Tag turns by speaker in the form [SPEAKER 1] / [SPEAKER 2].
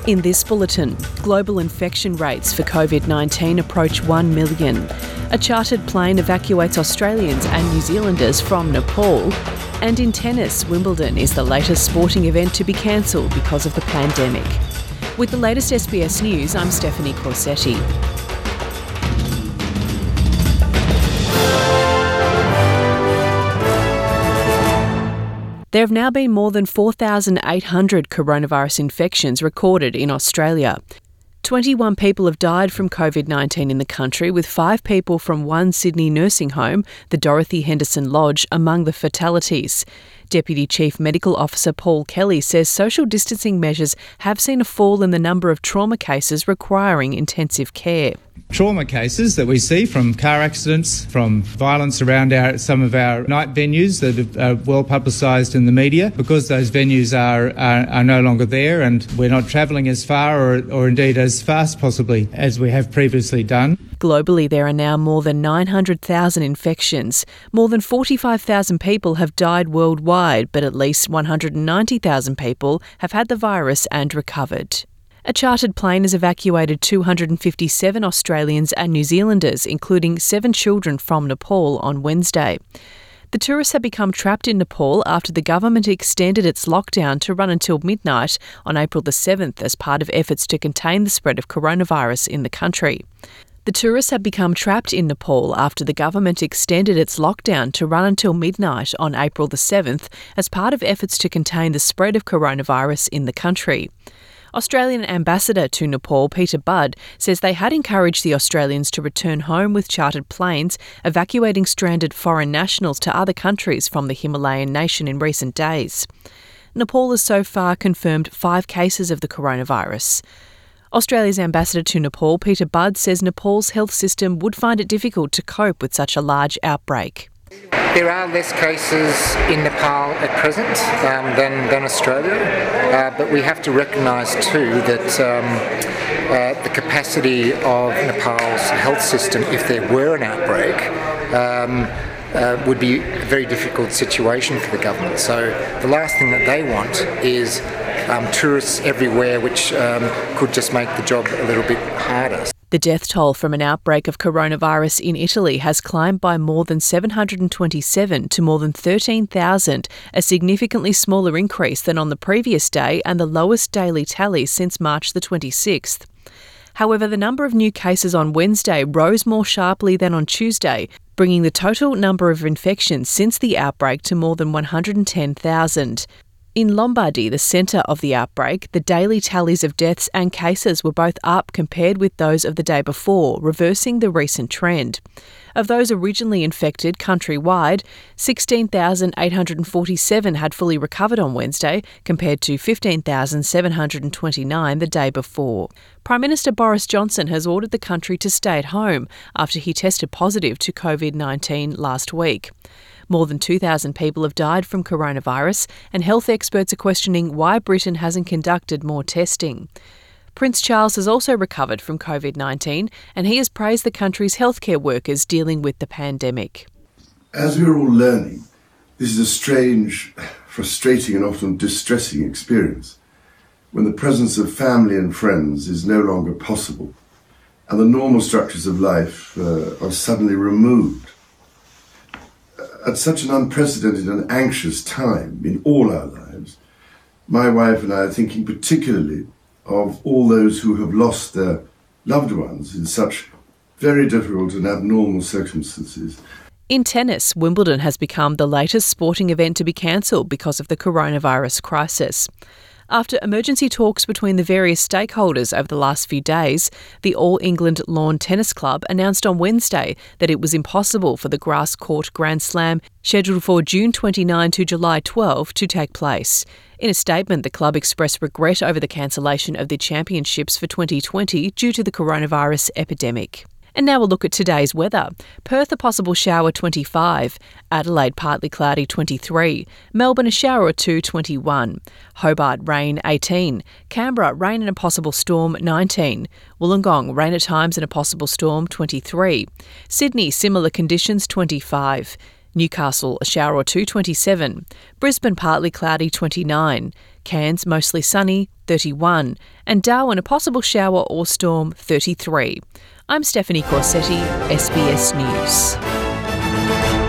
[SPEAKER 1] In this bulletin, global infection rates for COVID-19 approach 1 million. A chartered plane evacuates Australians and New Zealanders from Nepal. And in tennis, Wimbledon is the latest sporting event to be cancelled because of the pandemic. With the latest SBS News, I'm Stephanie Corsetti. There have now been more than 4,800 coronavirus infections recorded in Australia. 21 people have died from COVID-19 in the country, with 5 people from one Sydney nursing home, the Dorothy Henderson Lodge, among the fatalities. Deputy Chief Medical Officer Paul Kelly says social distancing measures have seen a fall in the number of trauma cases requiring intensive care.
[SPEAKER 2] Trauma cases that we see from car accidents, from violence around some of our night venues that are well publicised in the media, because those venues are no longer there and we're not travelling as far or indeed as fast possibly as we have previously done.
[SPEAKER 1] Globally, there are now more than 900,000 infections. More than 45,000 people have died worldwide, but at least 190,000 people have had the virus and recovered. A chartered plane has evacuated 257 Australians and New Zealanders, including 7 children from Nepal, on Wednesday. The tourists have become trapped in Nepal after the government extended its lockdown to run until midnight on April the 7th as part of efforts to contain the spread of coronavirus in the country. The tourists have become trapped in Nepal after the government extended its lockdown to run until midnight on April the 7th as part of efforts to contain the spread of coronavirus in the country. Australian Ambassador to Nepal, Peter Budd, says they had encouraged the Australians to return home with chartered planes, evacuating stranded foreign nationals to other countries from the Himalayan nation in recent days. Nepal has so far confirmed 5 cases of the coronavirus. Australia's Ambassador to Nepal, Peter Budd, says Nepal's health system would find it difficult to cope with such a large outbreak.
[SPEAKER 3] There are less cases in Nepal at present than Australia, but we have to recognise too that the capacity of Nepal's health system, if there were an outbreak, would be a very difficult situation for the government. So the last thing that they want is tourists everywhere, which could just make the job a little bit harder.
[SPEAKER 1] The death toll from an outbreak of coronavirus in Italy has climbed by more than 727 to more than 13,000, a significantly smaller increase than on the previous day and the lowest daily tally since March the 26th. However, the number of new cases on Wednesday rose more sharply than on Tuesday, bringing the total number of infections since the outbreak to more than 110,000. In Lombardy, the centre of the outbreak, the daily tallies of deaths and cases were both up compared with those of the day before, reversing the recent trend. Of those originally infected countrywide, 16,847 had fully recovered on Wednesday, compared to 15,729 the day before. Prime Minister Boris Johnson has ordered the country to stay at home after he tested positive to COVID-19 last week. More than 2,000 people have died from coronavirus, and health experts are questioning why Britain hasn't conducted more testing. Prince Charles has also recovered from COVID-19, and he has praised the country's healthcare workers dealing with the pandemic.
[SPEAKER 4] As we're all learning, this is a strange, frustrating and often distressing experience when the presence of family and friends is no longer possible and the normal structures of life are suddenly removed. At such an unprecedented and anxious time in all our lives, my wife and I are thinking particularly of all those who have lost their loved ones in such very difficult and abnormal circumstances.
[SPEAKER 1] In tennis, Wimbledon has become the latest sporting event to be cancelled because of the coronavirus crisis. After emergency talks between the various stakeholders over the last few days, the All England Lawn Tennis Club announced on Wednesday that it was impossible for the grass court Grand Slam, scheduled for June 29 to July 12, to take place. In a statement, the club expressed regret over the cancellation of the championships for 2020 due to the coronavirus epidemic. And now we'll look at today's weather. Perth, a possible shower, 25. Adelaide, partly cloudy, 23. Melbourne, a shower or two, 21. Hobart, rain, 18. Canberra, rain and a possible storm, 19. Wollongong, rain at times and a possible storm, 23. Sydney, similar conditions, 25. Newcastle, a shower or two, 27. Brisbane, partly cloudy, 29. Cairns mostly sunny, 31, and Darwin a possible shower or storm, 33. I'm Stephanie Corsetti, SBS News.